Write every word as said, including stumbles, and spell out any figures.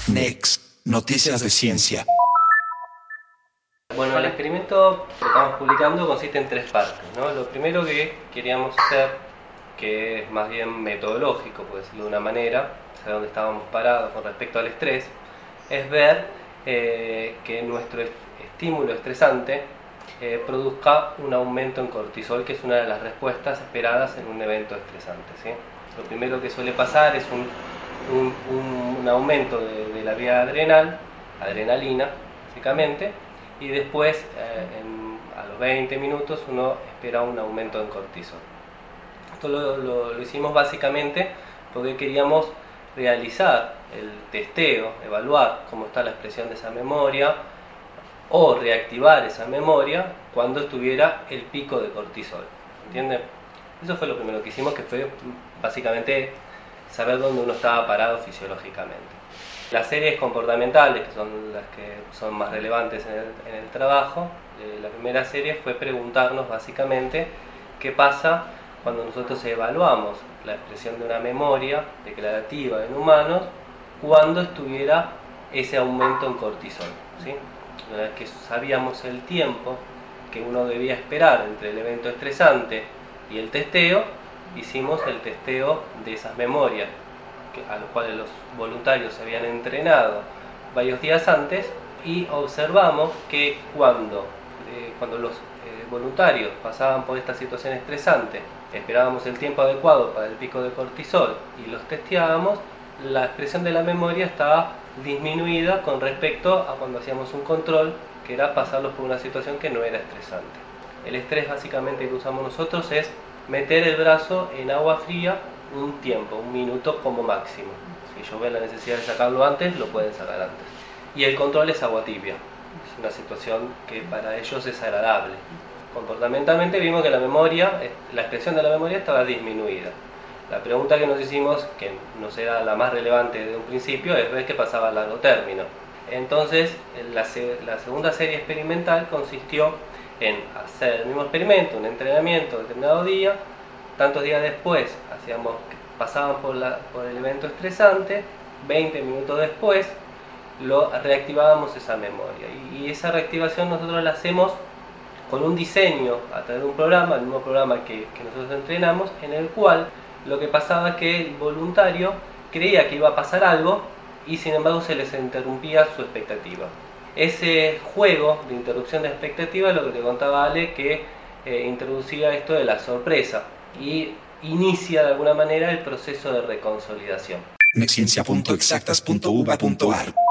Next, noticias de ciencia. Bueno, el experimento que estamos publicando consiste en tres partes, ¿no? Lo primero que queríamos hacer, que es más bien metodológico, por decirlo de una manera, saber dónde estábamos parados con respecto al estrés, es ver eh, que nuestro estímulo estresante eh, produzca un aumento en cortisol, que es una de las respuestas esperadas en un evento estresante, ¿sí? Lo primero que suele pasar es un, un, un aumento de, de la vía adrenal, adrenalina, básicamente, y después, eh, en, a los veinte minutos, uno espera un aumento en cortisol. Esto lo, lo, lo hicimos básicamente porque queríamos realizar el testeo, evaluar cómo está la expresión de esa memoria o reactivar esa memoria cuando estuviera el pico de cortisol. ¿Entienden? Eso fue lo primero que hicimos, que fue básicamente saber dónde uno estaba parado fisiológicamente. Las series comportamentales, que son las que son más relevantes en el, en el trabajo, eh, la primera serie fue preguntarnos básicamente qué pasa cuando nosotros evaluamos la expresión de una memoria declarativa en humanos cuando estuviera ese aumento en cortisol, ¿sí? Una vez que sabíamos el tiempo que uno debía esperar entre el evento estresante y el testeo, hicimos el testeo de esas memorias que, a los cuales los voluntarios se habían entrenado varios días antes, y observamos que cuando, eh, cuando los eh, voluntarios pasaban por esta situación estresante, esperábamos el tiempo adecuado para el pico de cortisol y los testeábamos, la expresión de la memoria estaba disminuida con respecto a cuando hacíamos un control, que era pasarlos por una situación que no era estresante. El estrés básicamente que usamos nosotros es meter el brazo en agua fría un tiempo, un minuto como máximo. Si ellos ven la necesidad de sacarlo antes, lo pueden sacar antes. Y el control es agua tibia. Es una situación que para ellos es agradable. Comportamentalmente vimos que la memoria, la expresión de la memoria estaba disminuida. La pregunta que nos hicimos, que no será la más relevante de un principio, es ver qué pasaba a largo término. Entonces, la, la segunda serie experimental consistió en hacer el mismo experimento, un entrenamiento determinado día. Tantos días después hacíamos, pasaban por, la, por el evento estresante, veinte minutos después lo reactivábamos esa memoria, y, y esa reactivación nosotros la hacemos con un diseño a través de un programa, el mismo programa que, que nosotros entrenamos, en el cual lo que pasaba es que el voluntario creía que iba a pasar algo y sin embargo se les interrumpía su expectativa. Ese juego de interrupción de expectativa es lo que te contaba Ale, que eh, introducía esto de la sorpresa y inicia de alguna manera el proceso de reconsolidación. Nexciencia punto exactas punto u b a punto a r